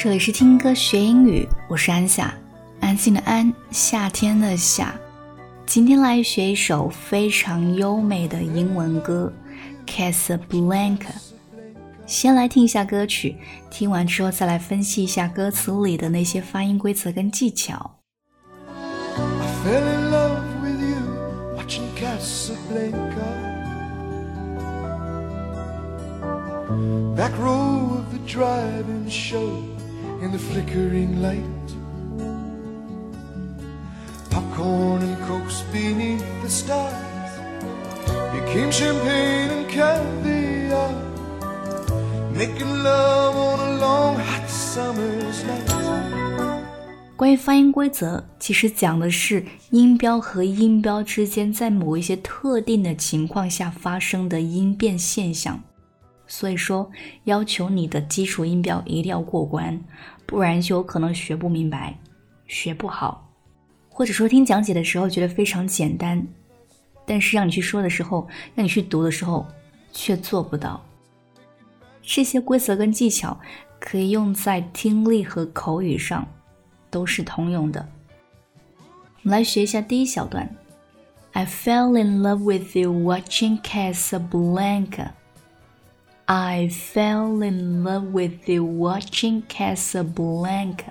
这里是听歌学英语，我是安夏，安心的安，夏天的夏。今天来学一首非常优美的英文歌 Casablanca。 先来听一下歌曲，听完之后再来分析一下歌词里的那些发音规则跟技巧。 I fell in love with you watching Casablanca, back row of the drive-in show in the flickering light, popcorn and cokes beneath the stars became champagne and caviar, making love on a long hot summer's night. 关于发音规则，其实讲的是音标和音标之间在某一些特定的情况下发生的音变现象，所以说要求你的基础音标一定要过关，不然就有可能学不明白，学不好，或者说听讲解的时候觉得非常简单，但是让你去说的时候，让你去读的时候却做不到。这些规则跟技巧可以用在听力和口语上，都是通用的。我们来学一下第一小段。 I fell in love with you watching Casablanca. I fell in love with you watching Casablanca.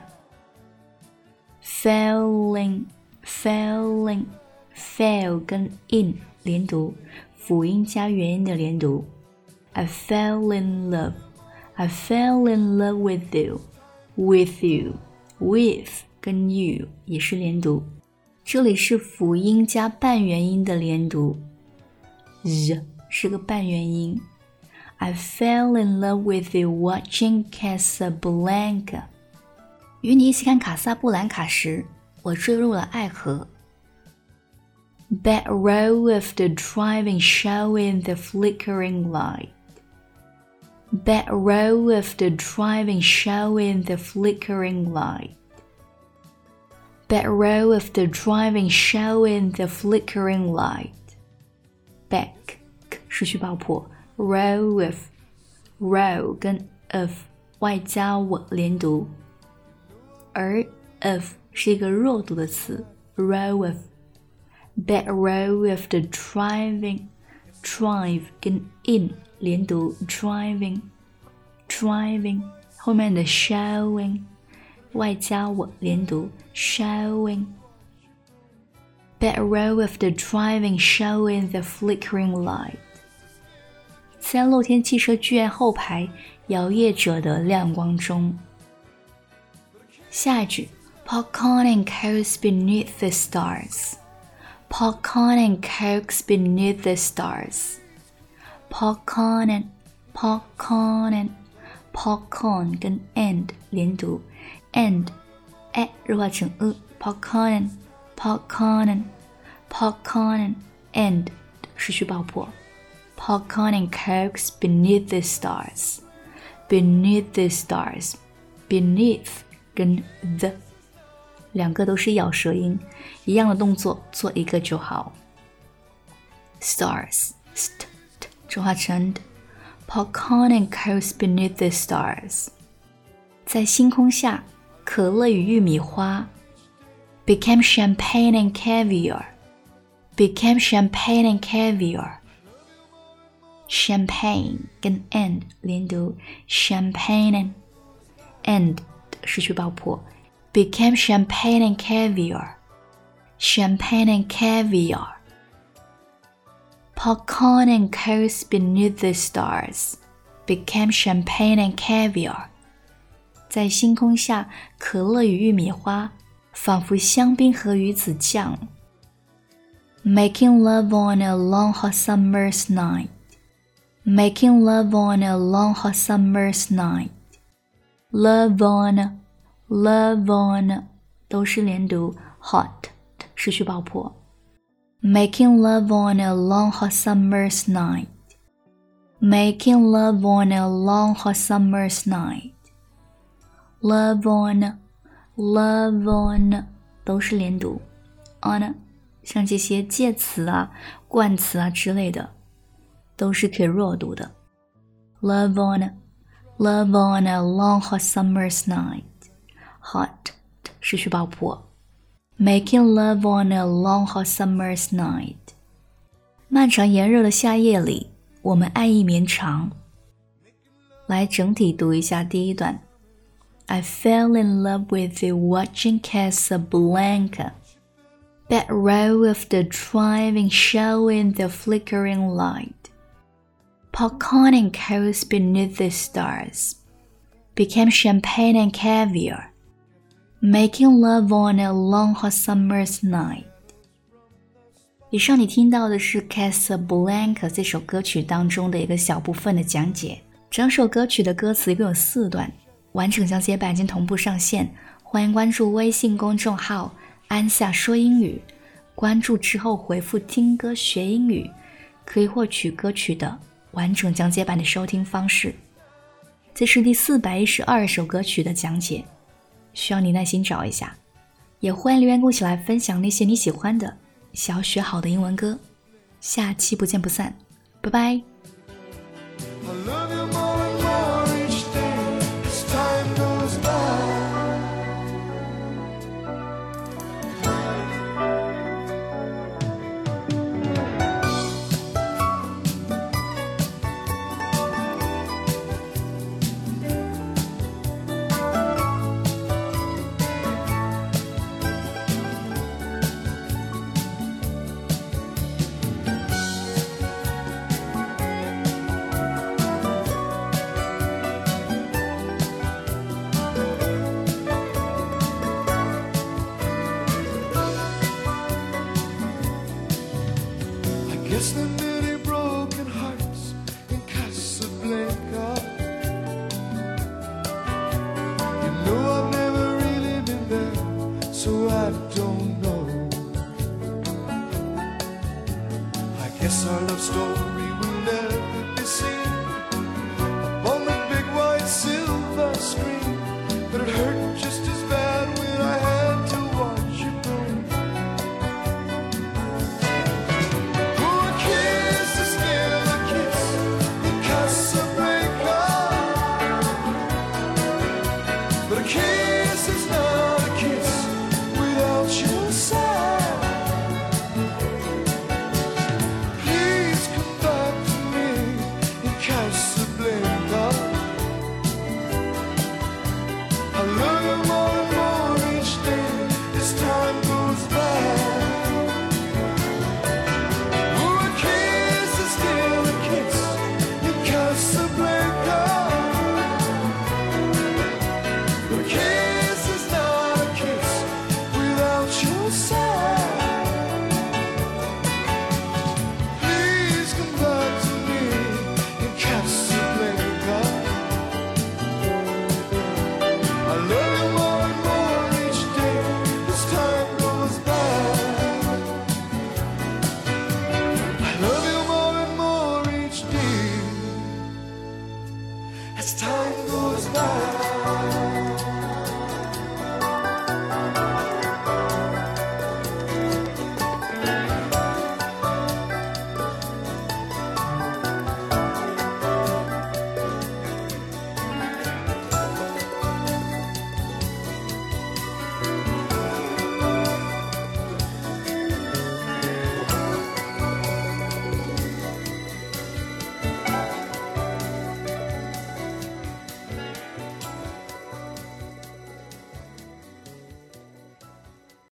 Falling, fail 跟 in 连读，辅音加元音的连读。I fell in love, I fell in love with you, with you, with 跟 you 也是连读，这里是辅音加半元音的连读， z 是个半元音。I fell in love with you watching Casablanca. 与你一起看卡萨布兰卡时，我坠入了爱河。Back row of the driving show in the flickering light. Back row of the driving show in the flickering light. Back row of the driving show in the flickering light. Back 失去爆破，row of row 跟 of 外加我连读，而 of 是一个弱读的词 row of。 Back row of the driving drive 跟 in 连读 driving 后面的 showing 外加我连读 showing。 Back row of the driving show in the flickering light. 在露天汽车剧院后排摇曳者的亮光中。下一句 Popcorn and cokes beneath the stars. Popcorn and cokes beneath the stars. Popcorn and 跟 and 连读 and 弱化成popcorn and 失去爆破。Popcorn and cokes beneath the stars. Beneath the stars. Beneath 跟 the 两个都是咬舌音，一样的动作做一个就好。Stars st 转化成 Popcorn and cokes beneath the stars. 在星空下，可乐与玉米花 Became champagne and caviar. Became champagne and caviar. Champagne 跟 and 连读 champagne and 失去爆破 Became champagne and caviar. Champagne and caviar. Popcorn and cokes beneath the stars. Became champagne and caviar. 在星空下，可乐与玉米花仿佛香槟和鱼子酱。Making love on a long hot summer's night. Making love on a long hot summer's night. Love on 都是连读 hot 失去爆破。Making love on a long hot summer's night. Making love on a long hot summer's night. Love on 都是连读 on 像这些介词啊、冠词啊之类的都是可以弱读的。Love Love on a long hot summer's night. Hot 失去爆破。Making love on a long hot summer's night. 漫长炎热的夏夜里，我们爱意绵长。来整体读一下第一段。I fell in love with you watching Casablanca. Back row of the driving show in the flickering light. Popcorn and coals beneath the stars. Became champagne and caviar. Making love on a long hot summer's night. 以上你听到的是 Casablanca 这首歌曲当中的一个小部分的讲解。整首歌曲的歌词一共有4段，完整讲解版已经同步上线，欢迎关注微信公众号安夏说英语，关注之后回复听歌学英语，可以获取歌曲的完整讲解版的收听方式。这是第412首歌曲的讲解，需要你耐心找一下，也欢迎留言跟我一起来分享那些你喜欢的想要学好的英文歌。下期不见不散，拜拜。 I love you more and more each day as time goes by. Guess there are many broken hearts in Casablanca. You know I've never really been there, so I don't know. I guess our love story